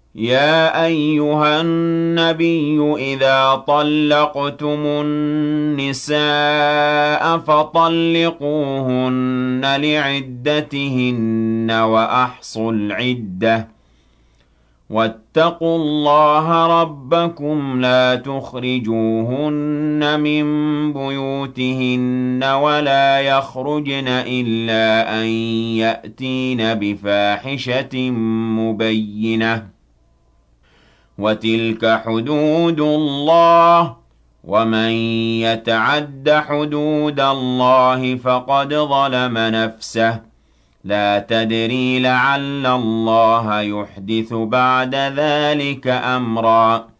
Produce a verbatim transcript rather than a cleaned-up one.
يَا أَيُّهَا النَّبِيُّ إِذَا طَلَّقْتُمُ النِّسَاءَ فَطَلِّقُوهُنَّ لِعِدَّتِهِنَّ وَأَحْصُوا الْعِدَّةَ ۖ وَاتَّقُوا اللَّهَ رَبَّكُمْ لَا تُخْرِجُوهُنَّ مِن بُيُوتِهِنَّ وَلَا يَخْرُجْنَ إِلَّا أَن يَأْتِينَ بِفَاحِشَةٍ مُّبَيِّنَةٍ ۚ وَتِلْكَ حُدُودُ اللَّهِ ۚ وَمَن يَتَعَدَّ حُدُودَ اللَّهِ فَقَدْ ظَلَمَ نَفْسَهُ ۚ لَا تَدْرِي لَعَلَّ اللَّهَ يُحْدِثُ بَعْدَ ذَٰلِكَ أَمْرًا